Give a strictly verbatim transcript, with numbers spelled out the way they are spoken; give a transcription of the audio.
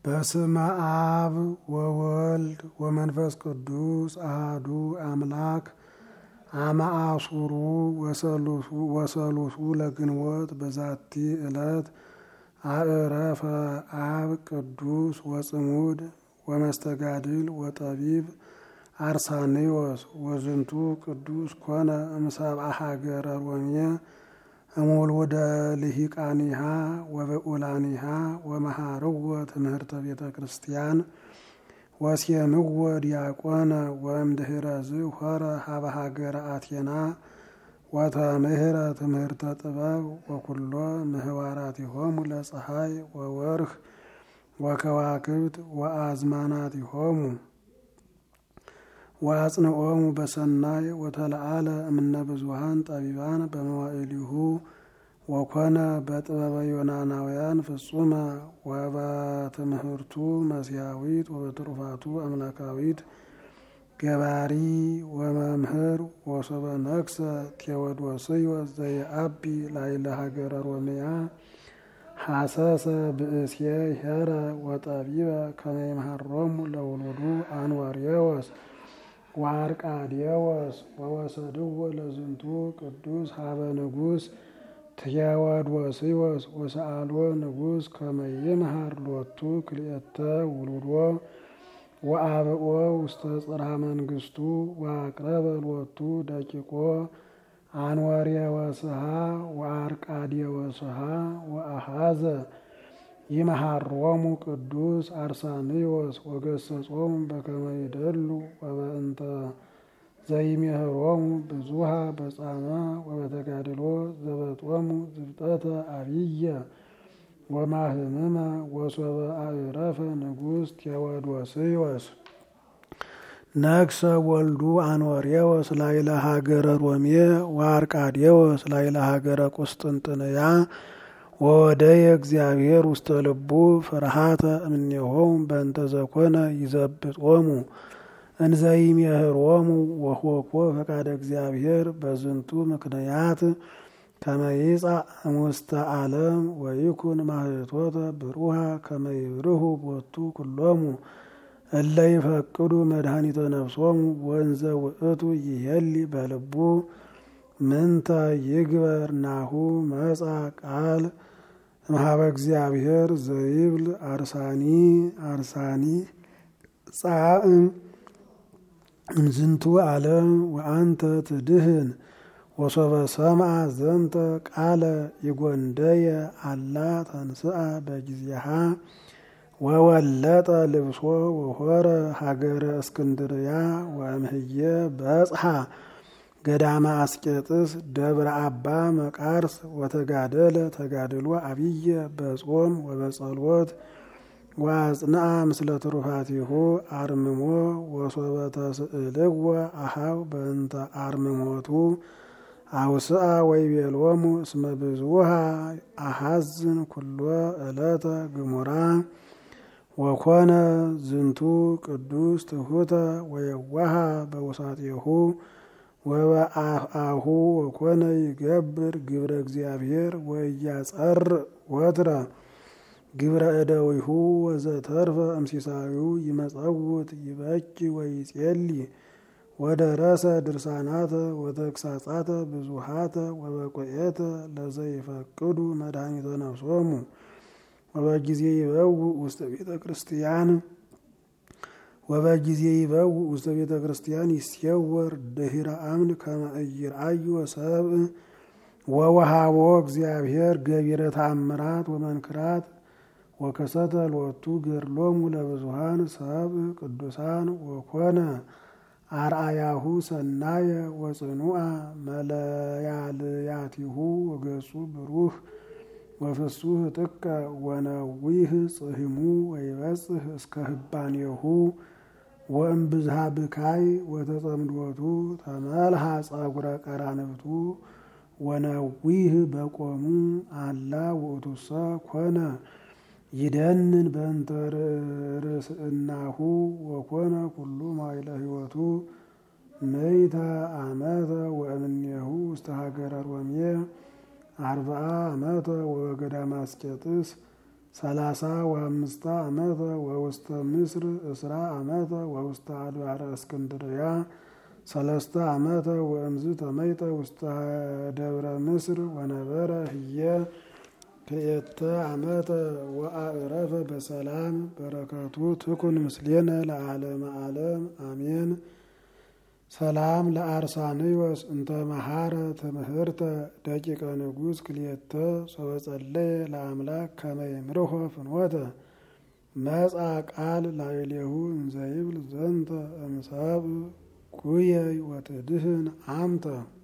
በስመ አብ ወወልድ ወመንፈስ ቅዱስ አሐዱ አምላክ አመ አሱሩ ወሰሉሱ ለግንቦት በዛቲ ዕለት አዕረፈ አብ ቅዱስ ወጽሙድ ወመስተጋድል ወጠቢብ አርሳኔዎስ ወዝንቱ ቅዱስ ኮነ እምሰብአ ሀገረ ሮሜ እሙልወደ ልሂቃኒሃ ወበኡላኒሃ ወመሃርዎ ትምህርተ ቤተ ክርስቲያን ወሴምዎ ዲያቆነ ወእምድኅረዝ ሖረ ሀበ ሀገረ አቴና ወተምህረ ትምህርተ ጥበብ ወኩሎ ምህዋራቲሆሙ ለፀሐይ ወወርህ ወከዋክብት ወአዝማናቲሆሙ ወአጽንዖሙ በሰናይ ወተለዓለ እምነ ብዙኃን ጠቢባን በመዋዕሊሁ ወኮነ በጥበበ ዮናናውያን ፍጹመ ወበትምህርቱ መስያዊት ወበትሩፋቱ አምላካዊት ገባሪ ወመምህር ወሶበ ነግሰ ቴዎዶስዮስ ዘየአቢ ላዕለ ሀገረ ሮሜያ ሐሰሰ ብእሴ ኄረ ወጠቢበ ከመ ይምሃሮሙ ለውሉዱ አንዋርዮስ ወአርቃዴዎስ ወወሰድዎ ለዝንቱ ቅዱስ ሀበ ንጉሥ ቴዎዶስዮስ ወሰአልዎ ንጉሥ ከመ ይምሃር ሎቱ ክልኤተ ውሉዶ ወአብኦ ውስተ ጽርሐ መንግሥቱ ወአቅረበ ሎቱ ደቂቆ አንዋርዮስሃ ወአርቃዴዎስሃ ወአሐዘ ይምሃሮሙ ቅዱስ አርሳኔዎስ ወገሰጾሙ በከመ ይደሉ ወበእንተ ዘይሜህሮሙ ብዙኃ በጻማ ወበተጋድሎ ዘበጦሙ ዝብጠተ አብየ ወማህምመ ወሶበ አዕረፈ ንጉሥ ቴዎዶስዮስ ነግሰ ወልዱ አንዋርዮስ ላዕለ ሀገረ ሮሜ ወአርቃዴዎስ ላዕለ ሀገረ ቁስጥንጥንያ ወወደየ እግዚአብሔር ውስተ ልቡ ፍርሃተ እምኔሆሙ በእንተ ዘኮነ ይዘብጦሙ እንዘይሜህሮሙ ወሆኮ ፈቃደ እግዚአብሔር በዝንቱ ምክንያት ከመ ይጻእ እሙስተ ዓለም ወይኩን ማህቶተ ብሩሃ ከመ ይብርሁ ቦቱ ኩሎሙ እለ ይፈቅዱ መድኃኒተ ነፍሶሙ ወእንዘ ውእቱ ይሄሊ በልቡ ምንተ ይግበር ናሁ መጻ ቃል እምኀበ እግዚአብሔር ዘይብል አርሳኒ አርሳኒ ጻእ እምዝንቱ ዓለም ወአንተ ትድህን ወሶበ ሰምዐ ዘንተ ቃለ ይጐንደየ አላ ተንሥአ በጊዜሃ ወወለጠ ልብሶ ወሖረ ሀገረ እስክንድርያ ወእምሕየ በጽሐ ገዳመ አስቄጥስ ደብረ አባ መቃርስ ወተጋደለ ተጋድሎ አብየ በጾም ወበጸሎት ወአጽንዐ ምስለ ትሩፋቲሁ አርምሞ ወሶበ ተስእልዎ አኀው በእንተ አርምሞቱ አውስአ ወይቤሎሙ እስመ ብዙኃ አሐዝን ኩሎ ዕለተ ግሙራ ወኮነ ዝንቱ ቅዱስ ትሑተ ወየዋሃ በውሳጤሁ ወበአፍአሁ ወኮነ ይገብር ግብረ እግዚአብሔር ወኢያጸርእ ወትረ ግብረ እደዊሁ ወዘተርፈ እምሲሳዩ ይመጸውት ይበኪ ወይጼሊ ወደረሰ ድርሳናተ ወተግሳጻተ ብዙኃተ ወበቆኤተ ለዘይፈቅዱ መድኃኒተ ነፍሶሙ ወበጊዜ ይበውእ ውስተ ቤተ ክርስቲያን ወበጊዜ ይበውእ ውስተ ቤተ ክርስቲያን ይስየወር ድኅረ አምድ ከመ ኢይርአዮ ሰብእ ወወሃቦ እግዚአብሔር ገቢረ ተአምራት ወመንክራት ወከሰተ ሎቱ ገድሎሙ ለብዙኃን ሰብእ ቅዱሳን ወኮነ አርአያሁ ሰናየ ወጽኑዓ መለያልያቲሁ ወገጹ ብሩህ ወፍሱህ ጥቀ ወነዊህ ጽሕሙ ወይበጽሕ እስከ ህባኔሁ ወእምብዝሃ ብካይ ወተጸምዶቱ ተመልሃ ጸጉረ ቀራንብቱ ወነዊህ በቆሙ አላ ውእቱሰ ኮነ ይደንን በእንተ ርእስእናሁ ወኮነ ኩሉ ማይለ ሕይወቱ ምእተ ዓመተ ወእምኔሁ ውስተ ሀገረ ሮሜ አርብዓ ዓመተ ወገዳመ አስቄጥስ ሰላሳ ወአምስተ ዓመተ ወውስተ ምስር እስራ ዓመተ ወውስተ አድባረ እስክንድርያ ሰለስተ ዓመተ ወእምዝ ተመይጠ ውስተ ደብረ ምስር ወነበረ ህየ ክልኤተ ዓመተ ወአዕረፈ በሰላም በረከቱ ትኩን ምስሌነ ለዓለመ ዓለም አሜን። ሰላም ለአርሳንዮስ እንተ መሃረ ትምህርተ ደቂቀ ንጉሥ ክልኤተ ሶበጸለየ ለአምላክ ከመ ይምርሖ ፍኖተ መጻ ቃል ላዕሌሁ እንዘ ይብል ዘንተ እምሰብእ ኩየ ወትድህን አንተ